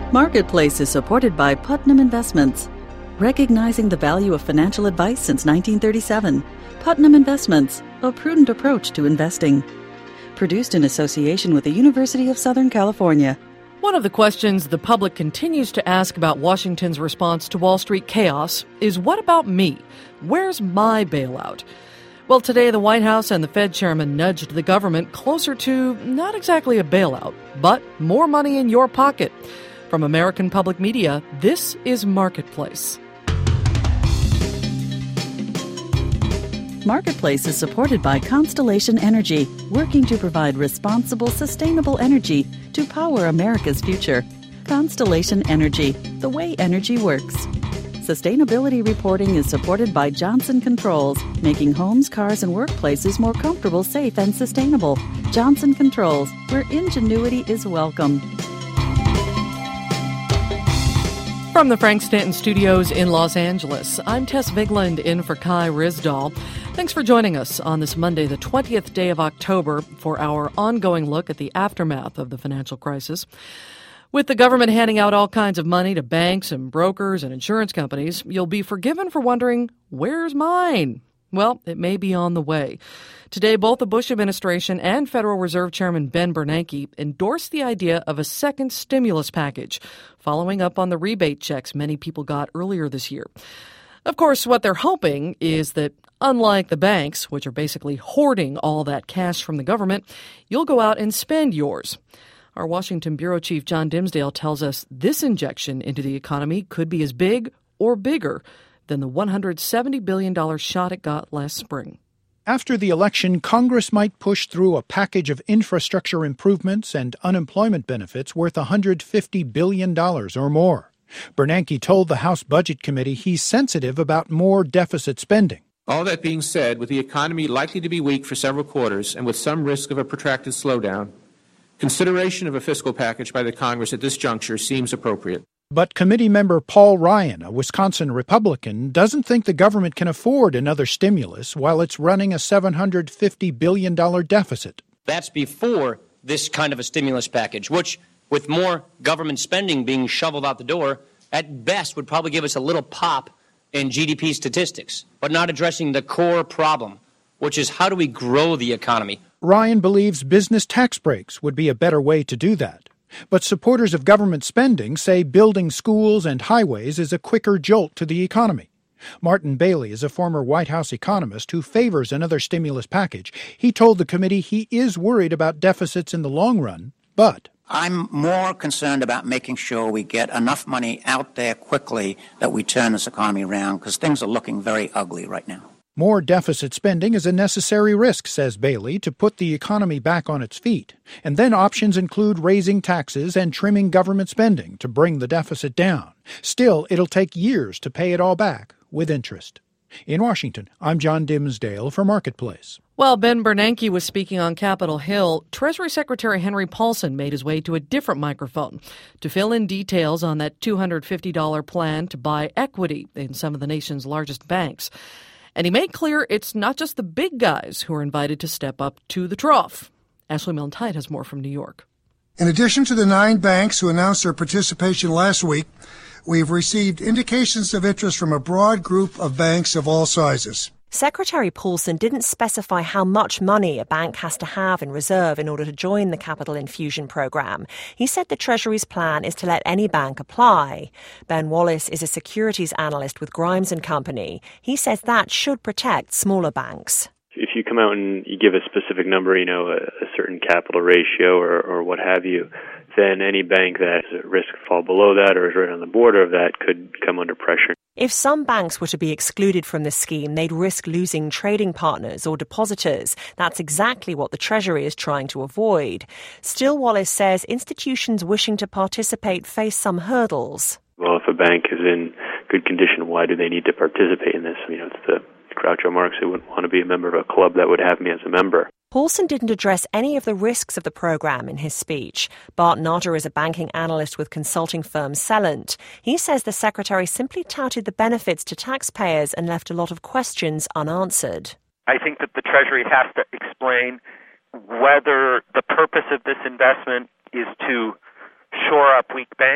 Marketplace is supported by Putnam Investments. Recognizing the value of financial advice since 1937, Putnam Investments, a prudent approach to investing. Produced in association with the University of Southern California. One of the questions the public continues to ask about Washington's response to Wall Street chaos is, what about me? Where's my bailout? Well, today the White House and the Fed chairman nudged the government closer to not exactly a bailout, but more money in your pocket. From American Public Media, this is Marketplace. Marketplace is supported by Constellation Energy, working to provide responsible, sustainable energy to power America's future. Constellation Energy, the way energy works. Sustainability reporting is supported by Johnson Controls, making homes, cars, and workplaces more comfortable, safe, and sustainable. Johnson Controls, where ingenuity is welcome. From the Frank Stanton Studios in Los Angeles, I'm Tess Vigland in for Kai Ryssdal. Thanks for joining us on this Monday, the 20th day of October, for our ongoing look at the aftermath of the financial crisis. With the government handing out all kinds of money to banks and brokers and insurance companies, you'll be forgiven for wondering, where's mine? Well, it may be on the way. Today, both the Bush administration and Federal Reserve Chairman Ben Bernanke endorsed the idea of a second stimulus package, following up on the rebate checks many people got earlier this year. Of course, what they're hoping is that, unlike the banks, which are basically hoarding all that cash from the government, you'll go out and spend yours. Our Washington bureau chief John Dimsdale tells us this injection into the economy could be as big or bigger than the $170 billion shot it got last spring. After the election, Congress might push through a package of infrastructure improvements and unemployment benefits worth $150 billion or more. Bernanke told the House Budget Committee he's sensitive about more deficit spending. All that being said, with the economy likely to be weak for several quarters and with some risk of a protracted slowdown, consideration of a fiscal package by the Congress at this juncture seems appropriate. But committee member Paul Ryan, a Wisconsin Republican, doesn't think the government can afford another stimulus while it's running a $750 billion deficit. That's before this kind of a stimulus package, which, with more government spending being shoveled out the door, at best would probably give us a little pop in GDP statistics, but not addressing the core problem, which is how do we grow the economy? Ryan believes business tax breaks would be a better way to do that. But supporters of government spending say building schools and highways is a quicker jolt to the economy. Martin Bailey is a former White House economist who favors another stimulus package. He told the committee he is worried about deficits in the long run, but I'm more concerned about making sure we get enough money out there quickly that we turn this economy around, because things are looking very ugly right now. More deficit spending is a necessary risk, says Bailey, to put the economy back on its feet. And then options include raising taxes and trimming government spending to bring the deficit down. Still, it'll take years to pay it all back with interest. In Washington, I'm John Dimsdale for Marketplace. While Ben Bernanke was speaking on Capitol Hill, Treasury Secretary Henry Paulson made his way to a different microphone to fill in details on that $250 plan to buy equity in some of the nation's largest banks. And he made clear it's not just the big guys who are invited to step up to the trough. Ashley Milne-Tite has more from New York. In addition to the 9 banks who announced their participation last week, we've received indications of interest from a broad group of banks of all sizes. Secretary Paulson didn't specify how much money a bank has to have in reserve in order to join the capital infusion program. He said the Treasury's plan is to let any bank apply. Ben Wallace is a securities analyst with Grimes & Company. He says that should protect smaller banks. If you come out and you give a specific number, a certain capital ratio or what have you, then any bank that is at risk to fall below that or is right on the border of that could come under pressure. If some banks were to be excluded from the scheme, they'd risk losing trading partners or depositors. That's exactly what the Treasury is trying to avoid. Still, Wallace says institutions wishing to participate face some hurdles. Well, if a bank is in good condition, why do they need to participate in this? It's the Groucho Marx who wouldn't want to be a member of a club that would have me as a member. Paulson didn't address any of the risks of the program in his speech. Bart Notter is a banking analyst with consulting firm Celent. He says the secretary simply touted the benefits to taxpayers and left a lot of questions unanswered. I think that the Treasury has to explain whether the purpose of this investment is to shore up weak banks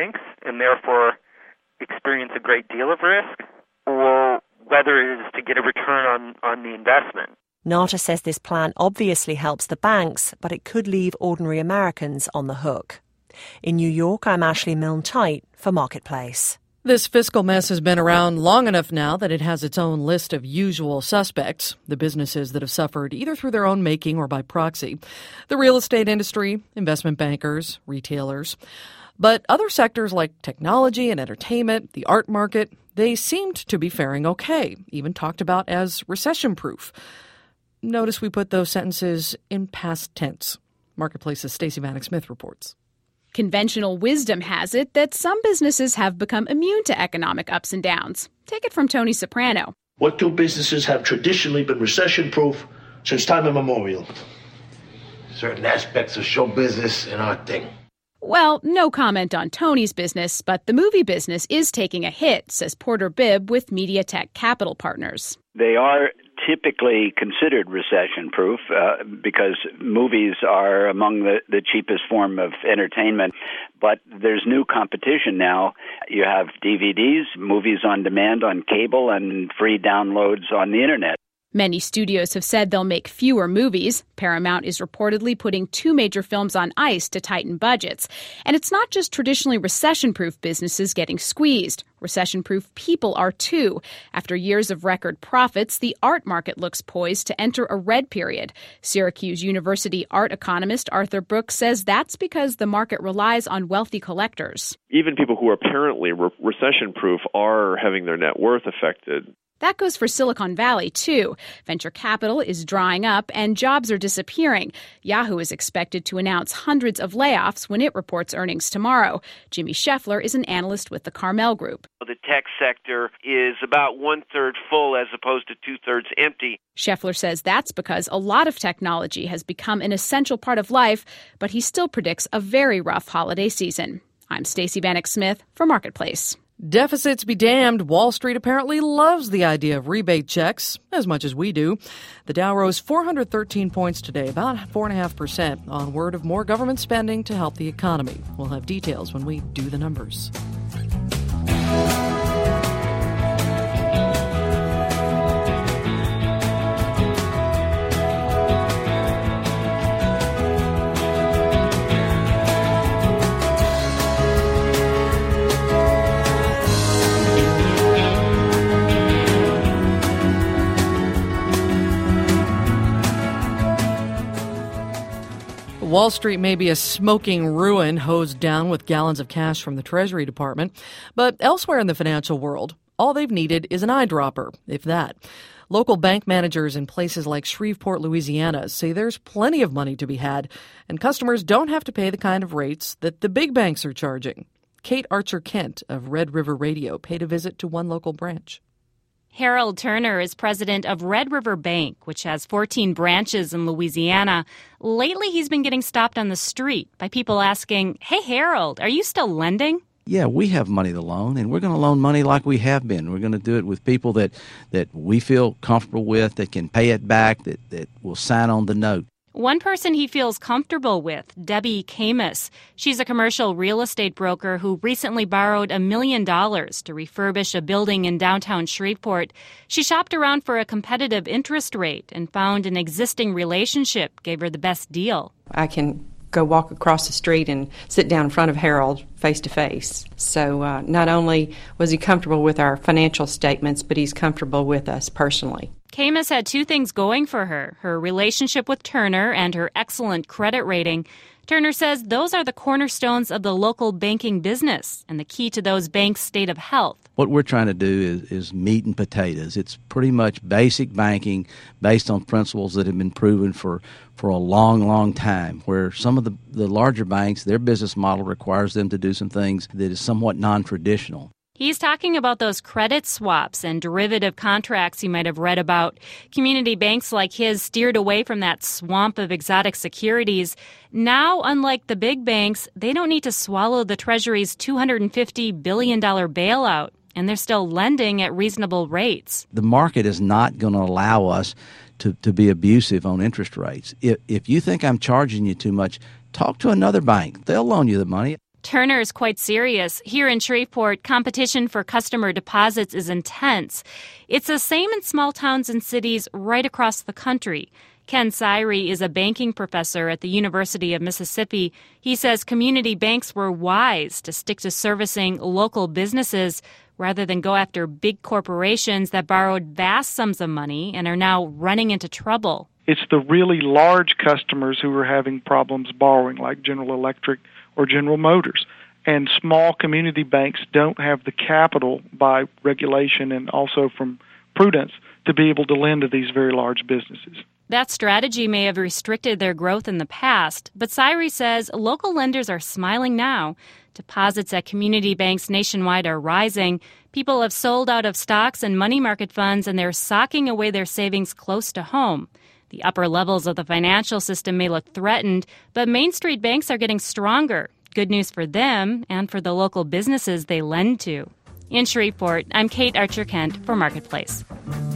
and therefore experience a great deal of risk, or whether it is to get a return on the investment. Nata says this plan obviously helps the banks, but it could leave ordinary Americans on the hook. In New York, I'm Ashley Milne-Tyte for Marketplace. This fiscal mess has been around long enough now that it has its own list of usual suspects, the businesses that have suffered either through their own making or by proxy. The real estate industry, investment bankers, retailers. But other sectors like technology and entertainment, the art market, they seemed to be faring okay, even talked about as recession-proof. Notice we put those sentences in past tense. Marketplace's Stacey Vanek Smith reports. Conventional wisdom has it that some businesses have become immune to economic ups and downs. Take it from Tony Soprano. What two businesses have traditionally been recession-proof since time immemorial? Certain aspects of show business and our thing. Well, no comment on Tony's business, but the movie business is taking a hit, says Porter Bibb with MediaTek Capital Partners. They are typically considered recession-proof because movies are among the cheapest form of entertainment. But there's new competition now. You have DVDs, movies on demand on cable, and free downloads on the Internet. Many studios have said they'll make fewer movies. Paramount is reportedly putting 2 major films on ice to tighten budgets. And it's not just traditionally recession-proof businesses getting squeezed. Recession-proof people are too. After years of record profits, the art market looks poised to enter a red period. Syracuse University art economist Arthur Brooks says that's because the market relies on wealthy collectors. Even people who are apparently recession-proof are having their net worth affected. That goes for Silicon Valley, too. Venture capital is drying up and jobs are disappearing. Yahoo is expected to announce hundreds of layoffs when it reports earnings tomorrow. Jimmy Scheffler is an analyst with the Carmel Group. The tech sector is about 1/3 full as opposed to 2/3 empty. Scheffler says that's because a lot of technology has become an essential part of life, but he still predicts a very rough holiday season. I'm Stacey Vanek Smith for Marketplace. Deficits be damned. Wall Street apparently loves the idea of rebate checks as much as we do. The Dow rose 413 points today, about 4.5%, on word of more government spending to help the economy. We'll have details when we do the numbers. Wall Street may be a smoking ruin hosed down with gallons of cash from the Treasury Department, but elsewhere in the financial world, all they've needed is an eyedropper, if that. Local bank managers in places like Shreveport, Louisiana, say there's plenty of money to be had, and customers don't have to pay the kind of rates that the big banks are charging. Kate Archer-Kent of Red River Radio paid a visit to one local branch. Harold Turner is president of Red River Bank, which has 14 branches in Louisiana. Lately, he's been getting stopped on the street by people asking, "Hey, Harold, are you still lending?" Yeah, we have money to loan, and we're going to loan money like we have been. We're going to do it with people that we feel comfortable with, that can pay it back, that will sign on the note. One person he feels comfortable with, Debbie Camus. She's a commercial real estate broker who recently borrowed $1 million to refurbish a building in downtown Shreveport. She shopped around for a competitive interest rate and found an existing relationship gave her the best deal. I can go walk across the street and sit down in front of Harold face to face. So not only was he comfortable with our financial statements, but he's comfortable with us personally. Camus had 2 things going for her, her relationship with Turner and her excellent credit rating. Turner says those are the cornerstones of the local banking business and the key to those banks' state of health. What we're trying to do is meat and potatoes. It's pretty much basic banking based on principles that have been proven for a long, long time, where some of the larger banks, their business model requires them to do some things that is somewhat non-traditional. He's talking about those credit swaps and derivative contracts you might have read about. Community banks like his steered away from that swamp of exotic securities. Now, unlike the big banks, they don't need to swallow the Treasury's $250 billion bailout, and they're still lending at reasonable rates. The market is not going to allow us to be abusive on interest rates. If you think I'm charging you too much, talk to another bank. They'll loan you the money. Turner is quite serious. Here in Shreveport, competition for customer deposits is intense. It's the same in small towns and cities right across the country. Ken Syrie is a banking professor at the University of Mississippi. He says community banks were wise to stick to servicing local businesses rather than go after big corporations that borrowed vast sums of money and are now running into trouble. It's the really large customers who are having problems borrowing, like General Electric or General Motors. And small community banks don't have the capital by regulation and also from prudence to be able to lend to these very large businesses. That strategy may have restricted their growth in the past, but Syrie says local lenders are smiling now. Deposits at community banks nationwide are rising. People have sold out of stocks and money market funds, and they're socking away their savings close to home. The upper levels of the financial system may look threatened, but Main Street banks are getting stronger. Good news for them and for the local businesses they lend to. In Shreveport, I'm Kate Archer-Kent for Marketplace.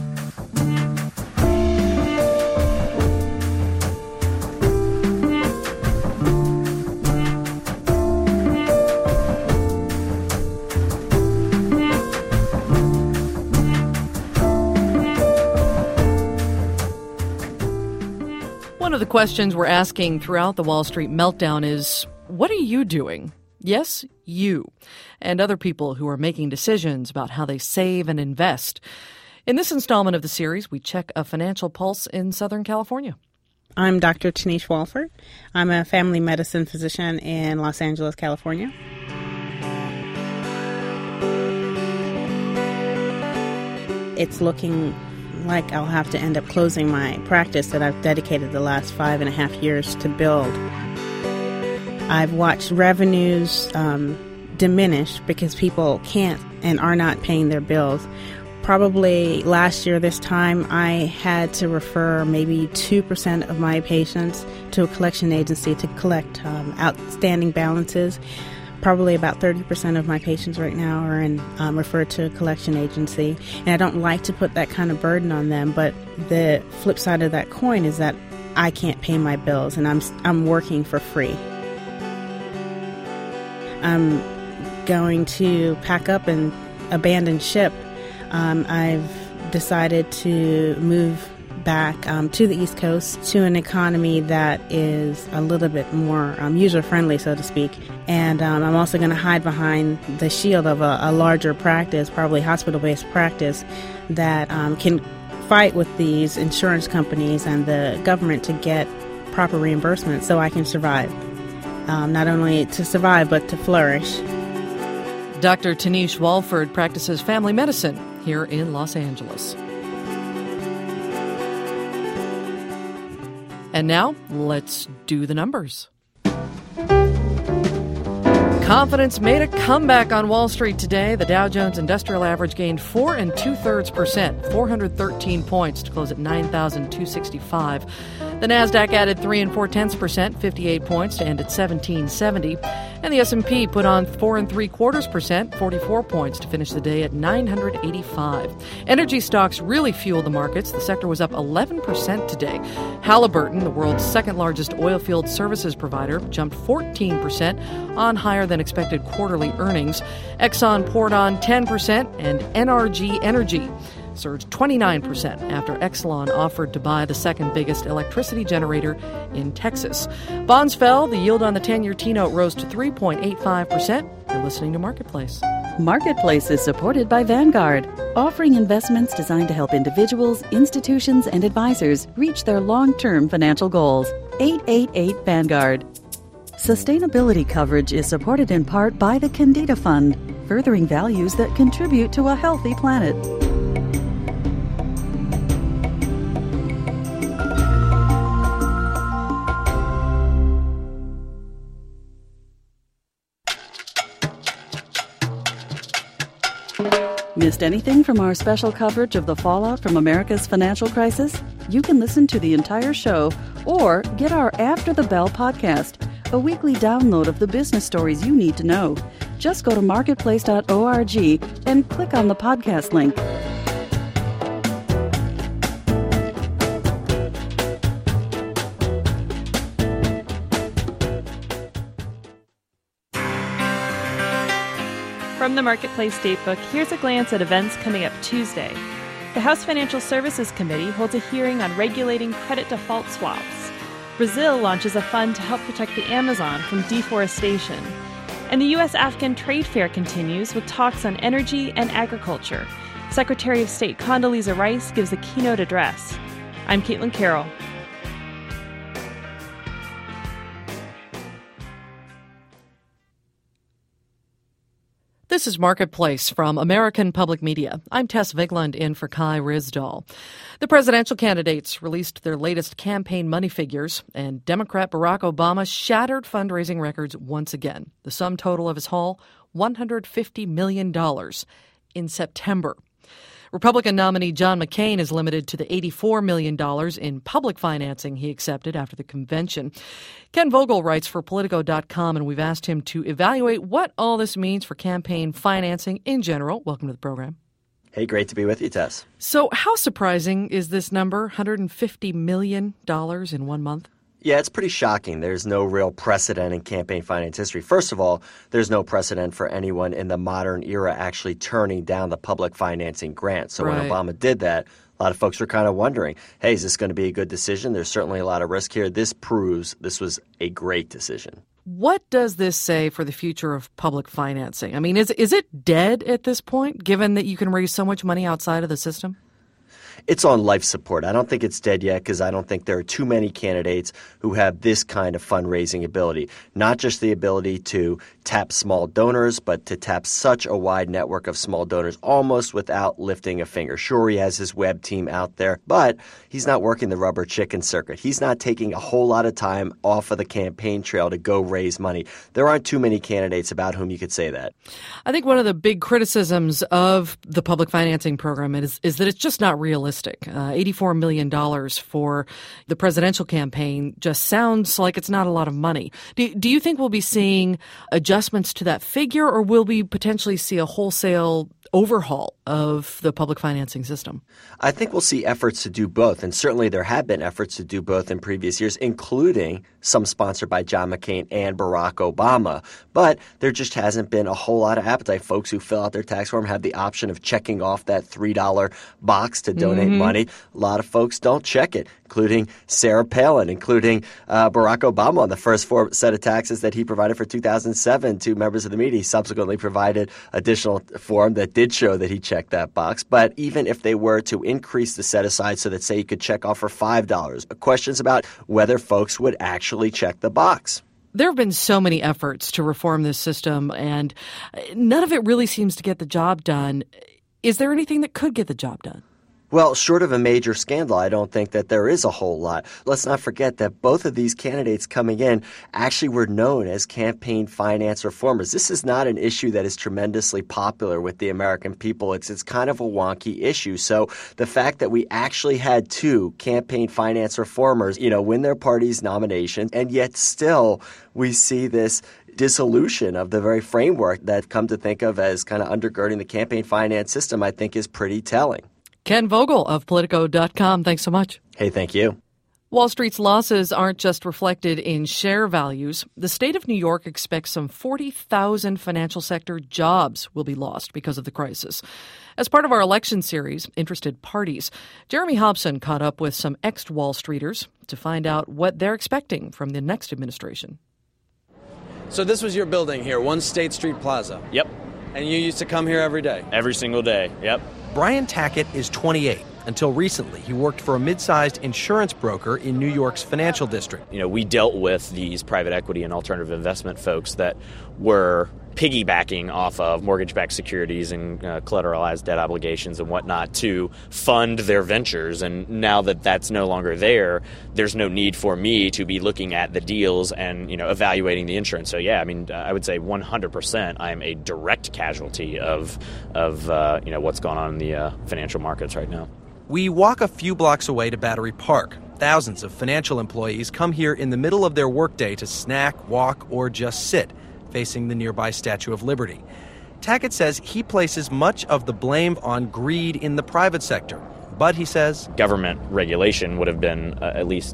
One of the questions we're asking throughout the Wall Street meltdown is, what are you doing? Yes, you, and other people who are making decisions about how they save and invest. In this installment of the series, we check a financial pulse in Southern California. I'm Dr. Tanish Walford. I'm a family medicine physician in Los Angeles, California. It's looking like I'll have to end up closing my practice that I've dedicated the last 5.5 years to build. I've watched revenues diminish because people can't and are not paying their bills. Probably last year this time I had to refer maybe 2% of my patients to a collection agency to collect outstanding balances. Probably about 30% of my patients right now are referred to a collection agency. And I don't like to put that kind of burden on them, but the flip side of that coin is that I can't pay my bills and I'm working for free. I'm going to pack up and abandon ship. I've decided to move back to the East Coast to an economy that is a little bit more user-friendly, so to speak. And I'm also going to hide behind the shield of a larger practice, probably hospital-based practice, that can fight with these insurance companies and the government to get proper reimbursement so I can survive. Not only to survive, but to flourish. Dr. Tanish Walford practices family medicine here in Los Angeles. And now, let's do the numbers. Confidence made a comeback on Wall Street today. The Dow Jones Industrial Average gained 4 2/3%, 413 points to close at 9,265. The Nasdaq added 3 4/10%, 58 points to end at 1,770. And the S&P put on 4 3/4%, 44 points to finish the day at 985. Energy stocks really fueled the markets. The sector was up 11% today. Halliburton, the world's second largest oilfield services provider, jumped 14% on higher than expected quarterly earnings. Exxon poured on 10%, and NRG Energy surged 29% after Exelon offered to buy the second biggest electricity generator in Texas. Bonds fell. The yield on the 10-year T-note rose to 3.85%. You're listening to Marketplace. Marketplace is supported by Vanguard, offering investments designed to help individuals, institutions, and advisors reach their long-term financial goals. 888 Vanguard. Sustainability coverage is supported in part by the Candida Fund, furthering values that contribute to a healthy planet. Missed anything from our special coverage of the fallout from America's financial crisis? You can listen to the entire show or get our After the Bell podcast, a weekly download of the business stories you need to know. Just go to marketplace.org and click on the podcast link. From the Marketplace Datebook, here's a glance at events coming up Tuesday. The House Financial Services Committee holds a hearing on regulating credit default swaps. Brazil launches a fund to help protect the Amazon from deforestation. And the U.S.-Afghan trade fair continues with talks on energy and agriculture. Secretary of State Condoleezza Rice gives a keynote address. I'm Caitlin Carroll. This is Marketplace from American Public Media. I'm Tess Vigland in for Kai Ryssdal. The presidential candidates released their latest campaign money figures, and Democrat Barack Obama shattered fundraising records once again. The sum total of his haul, $150 million in September. Republican nominee John McCain is limited to the $84 million in public financing he accepted after the convention. Ken Vogel writes for Politico.com, and we've asked him to evaluate what all this means for campaign financing in general. Welcome to the program. Hey, great to be with you, Tess. So how surprising is this number, $150 million in 1 month? Yeah, it's pretty shocking. There's no real precedent in campaign finance history. First of all, there's no precedent for anyone in the modern era actually turning down the public financing grant. So when Obama did that, a lot of folks were kind of wondering, hey, is this going to be a good decision? There's certainly a lot of risk here. This proves this was a great decision. What does this say for the future of public financing? I mean, is it dead at this point, given that you can raise so much money outside of the system? It's on life support. I don't think it's dead yet because I don't think there are too many candidates who have this kind of fundraising ability. Not just the ability to tap small donors, but to tap such a wide network of small donors almost without lifting a finger. Sure, he has his web team out there, but he's not working the rubber chicken circuit. He's not taking a whole lot of time off of the campaign trail to go raise money. There aren't too many candidates about whom you could say that. I think one of the big criticisms of the public financing program is that it's just not realistic. $84 million for the presidential campaign just sounds like it's not a lot of money. Do you think we'll be seeing adjustments to that figure, or will we potentially see a wholesale overhaul of the public financing system? I think we'll see efforts to do both, and certainly there have been efforts to do both in previous years, including some sponsored by John McCain and Barack Obama. But there just hasn't been a whole lot of appetite. Folks who fill out their tax form have the option of checking off that $3 box to donate money. A lot of folks don't check it, including Sarah Palin, including Barack Obama on the first set of taxes that he provided for 2007 to members of the media. He subsequently provided additional form that did show that he checked that box. But even if they were to increase the set aside so that, say, you could check off for $5, questions about whether folks would actually check the box. There have been so many efforts to reform this system, and none of it really seems to get the job done. Is there anything that could get the job done? Well, short of a major scandal, I don't think that there is a whole lot. Let's not forget that both of these candidates coming in actually were known as campaign finance reformers. This is not an issue that is tremendously popular with the American people. It's kind of a wonky issue. So the fact that we actually had two campaign finance reformers, win their party's nomination, and yet still we see this dissolution of the very framework that come to think of as kind of undergirding the campaign finance system, I think is pretty telling. Ken Vogel of Politico.com, thanks so much. Hey, thank you. Wall Street's losses aren't just reflected in share values. The state of New York expects some 40,000 financial sector jobs will be lost because of the crisis. As part of our election series, Interested Parties, Jeremy Hobson caught up with some ex-Wall Streeters to find out what they're expecting from the next administration. So this was your building here, One State Street Plaza? Yep. And you used to come here every day? Every single day, yep. Brian Tackett is 28. Until recently, he worked for a mid-sized insurance broker in New York's financial district. We dealt with these private equity and alternative investment folks that were piggybacking off of mortgage-backed securities and collateralized debt obligations and whatnot to fund their ventures. And now that that's no longer there, there's no need for me to be looking at the deals and, evaluating the insurance. So, yeah, I would say 100% I'm a direct casualty of what's going on in the financial markets right now. We walk a few blocks away to Battery Park. Thousands of financial employees come here in the middle of their workday to snack, walk, or just sit, facing the nearby Statue of Liberty. Tackett says he places much of the blame on greed in the private sector. But, he says, government regulation would have been at least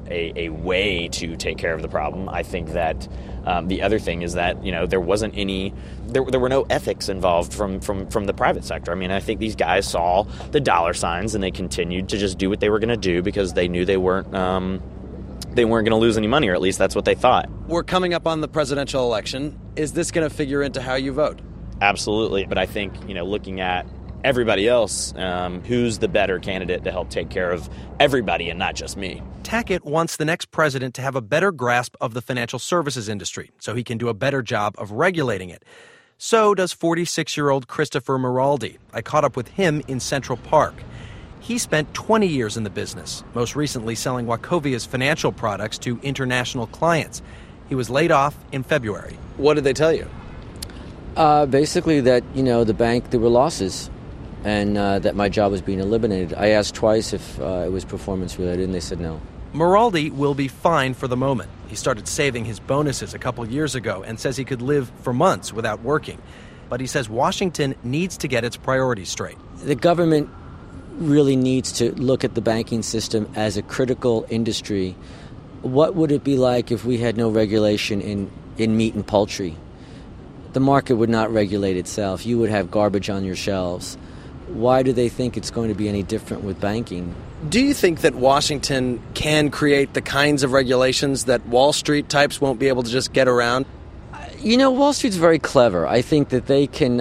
a way to take care of the problem. I think that the other thing is that, there wasn't there were no ethics involved from the private sector. I mean, I think these guys saw the dollar signs and they continued to just do what they were going to do because they knew they weren't going to lose any money, or at least that's what they thought. We're coming up on the presidential election. Is this going to figure into how you vote? Absolutely. But I think, looking at everybody else, who's the better candidate to help take care of everybody and not just me? Tackett wants the next president to have a better grasp of the financial services industry so he can do a better job of regulating it. So does 46-year-old Christopher Maraldi. I caught up with him in Central Park. He spent 20 years in the business, most recently selling Wachovia's financial products to international clients. He was laid off in February. What did they tell you? Basically that, the bank, there were losses and that my job was being eliminated. I asked twice if it was performance-related, and they said no. Maraldi will be fine for the moment. He started saving his bonuses a couple years ago and says he could live for months without working. But he says Washington needs to get its priorities straight. The government really needs to look at the banking system as a critical industry. What would it be like if we had no regulation in meat and poultry? The market would not regulate itself. You would have garbage on your shelves. Why do they think it's going to be any different with banking? Do you think that Washington can create the kinds of regulations that Wall Street types won't be able to just get around? Wall Street's very clever. I think that they can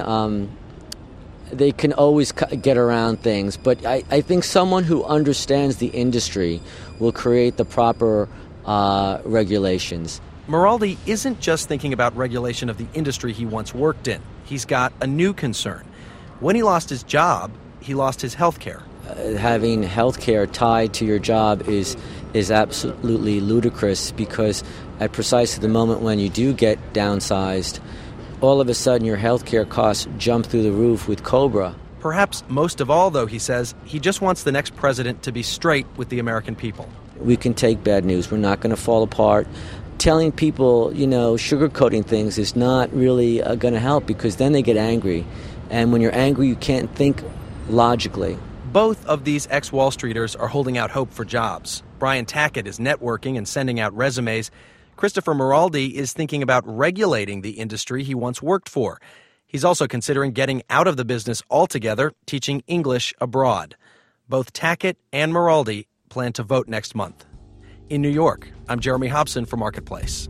always get around things. But I think someone who understands the industry will create the proper regulations. Maraldi isn't just thinking about regulation of the industry he once worked in. He's got a new concern. When he lost his job, he lost his health care. Having health care tied to your job is absolutely ludicrous, because at precisely the moment when you do get downsized, all of a sudden your health care costs jump through the roof with COBRA. Perhaps most of all, though, he says, he just wants the next president to be straight with the American people. We can take bad news. We're not going to fall apart. Telling people, sugarcoating things is not really going to help, because then they get angry. And when you're angry, you can't think logically. Both of these ex-Wall Streeters are holding out hope for jobs. Brian Tackett is networking and sending out resumes. Christopher Maraldi is thinking about regulating the industry he once worked for. He's also considering getting out of the business altogether, teaching English abroad. Both Tackett and Maraldi plan to vote next month. In New York, I'm Jeremy Hobson for Marketplace.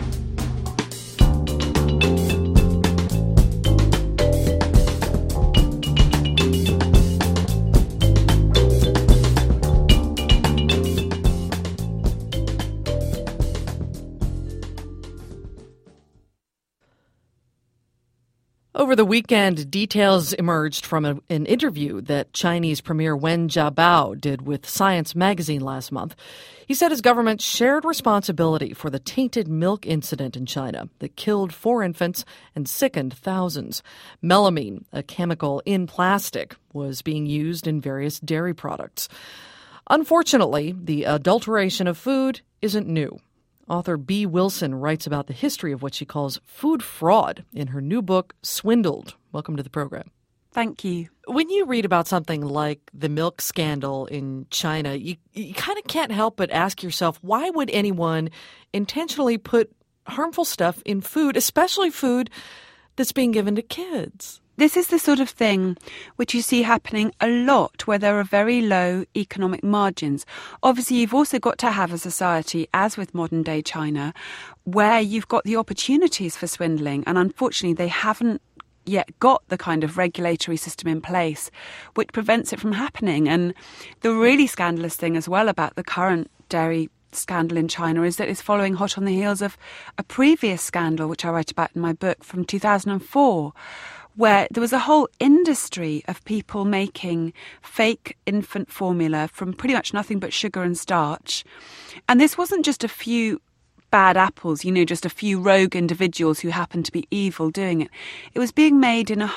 Over the weekend, details emerged from an interview that Chinese Premier Wen Jiabao did with Science magazine last month. He said his government shared responsibility for the tainted milk incident in China that killed 4 infants and sickened thousands. Melamine, a chemical in plastic, was being used in various dairy products. Unfortunately, the adulteration of food isn't new. Author Bea Wilson writes about the history of what she calls food fraud in her new book, Swindled. Welcome to the program. Thank you. When you read about something like the milk scandal in China, you kind of can't help but ask yourself, why would anyone intentionally put harmful stuff in food, especially food that's being given to kids? This is the sort of thing which you see happening a lot where there are very low economic margins. Obviously, you've also got to have a society, as with modern-day China, where you've got the opportunities for swindling, and unfortunately they haven't yet got the kind of regulatory system in place which prevents it from happening. And the really scandalous thing as well about the current dairy scandal in China is that it's following hot on the heels of a previous scandal, which I write about in my book, from 2004, where there was a whole industry of people making fake infant formula from pretty much nothing but sugar and starch. And this wasn't just a few bad apples, just a few rogue individuals who happened to be evil doing it. It was being made in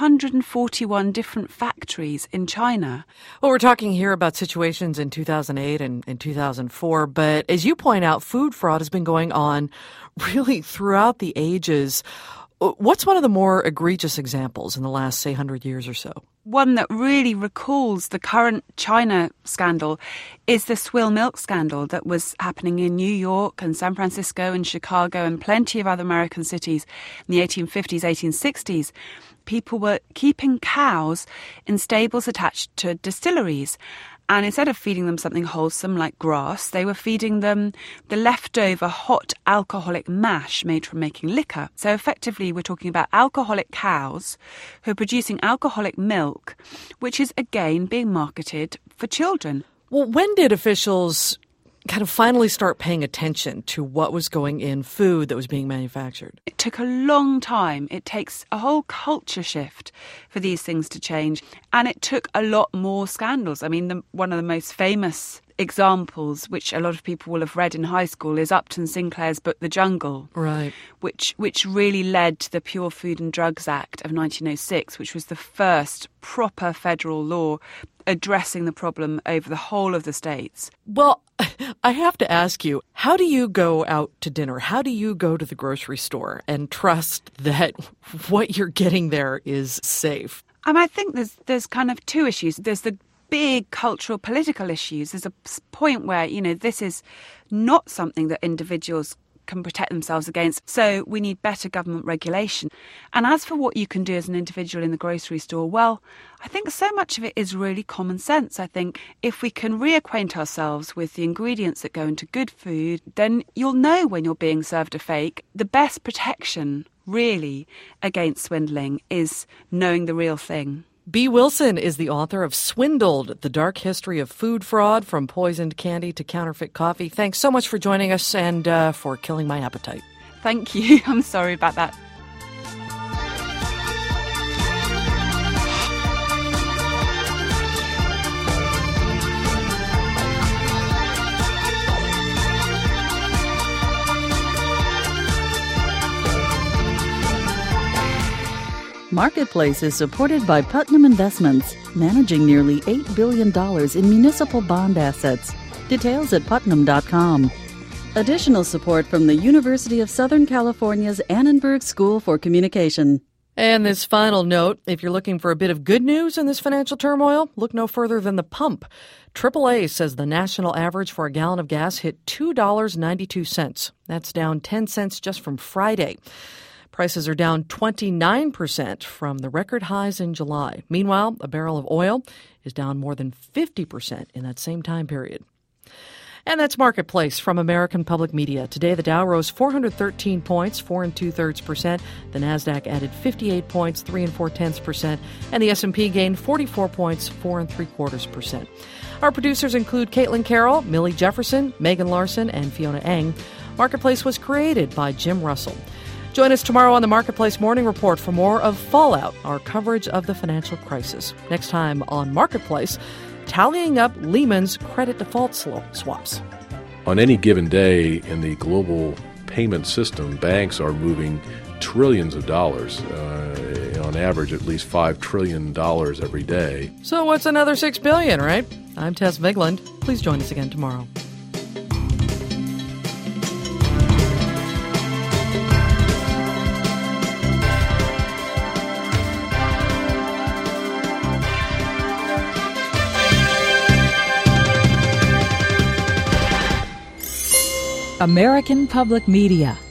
141 different factories in China. Well, we're talking here about situations in 2008 and in 2004, but as you point out, food fraud has been going on really throughout the ages. What's one of the more egregious examples in the last, say, 100 years or so? One that really recalls the current China scandal is the swill milk scandal that was happening in New York and San Francisco and Chicago and plenty of other American cities in the 1850s, 1860s. People were keeping cows in stables attached to distilleries. And instead of feeding them something wholesome like grass, they were feeding them the leftover hot alcoholic mash made from making liquor. So effectively, we're talking about alcoholic cows who are producing alcoholic milk, which is again being marketed for children. Well, when did officials kind of finally start paying attention to what was going in food that was being manufactured? It took a long time. It takes a whole culture shift for these things to change. And it took a lot more scandals. I mean, one of the most famous examples, which a lot of people will have read in high school, is Upton Sinclair's book, The Jungle. Right. Which really led to the Pure Food and Drugs Act of 1906, which was the first proper federal law addressing the problem over the whole of the states. Well, I have to ask you, how do you go out to dinner? How do you go to the grocery store and trust that what you're getting there is safe? I think there's kind of two issues. There's the big cultural, political issues. There's a point where, this is not something that individuals can protect themselves against. So we need better government regulation. And as for what you can do as an individual in the grocery store, well, I think so much of it is really common sense. I think if we can reacquaint ourselves with the ingredients that go into good food, then you'll know when you're being served a fake. The best protection, really, against swindling is knowing the real thing. Bea Wilson is the author of Swindled, The Dark History of Food Fraud, From Poisoned Candy to Counterfeit Coffee. Thanks so much for joining us and for killing my appetite. Thank you. I'm sorry about that. Marketplace is supported by Putnam Investments, managing nearly $8 billion in municipal bond assets. Details at putnam.com. Additional support from the University of Southern California's Annenberg School for Communication. And this final note, if you're looking for a bit of good news in this financial turmoil, look no further than the pump. AAA says the national average for a gallon of gas hit $2.92. That's down 10 cents just from Friday. Prices are down 29% from the record highs in July. Meanwhile, a barrel of oil is down more than 50% in that same time period. And that's Marketplace from American Public Media. Today, the Dow rose 413 points, 4 2/3%. The Nasdaq added 58 points, 3 4/10%. And the S&P gained 44 points, 4 3/4%. Our producers include Caitlin Carroll, Millie Jefferson, Megan Larson, and Fiona Eng. Marketplace was created by Jim Russell. Join us tomorrow on the Marketplace Morning Report for more of Fallout, our coverage of the financial crisis. Next time on Marketplace, tallying up Lehman's credit default swaps. On any given day in the global payment system, banks are moving trillions of dollars, on average at least $5 trillion every day. So what's another $6 billion, right? I'm Tess Vigland. Please join us again tomorrow. American Public Media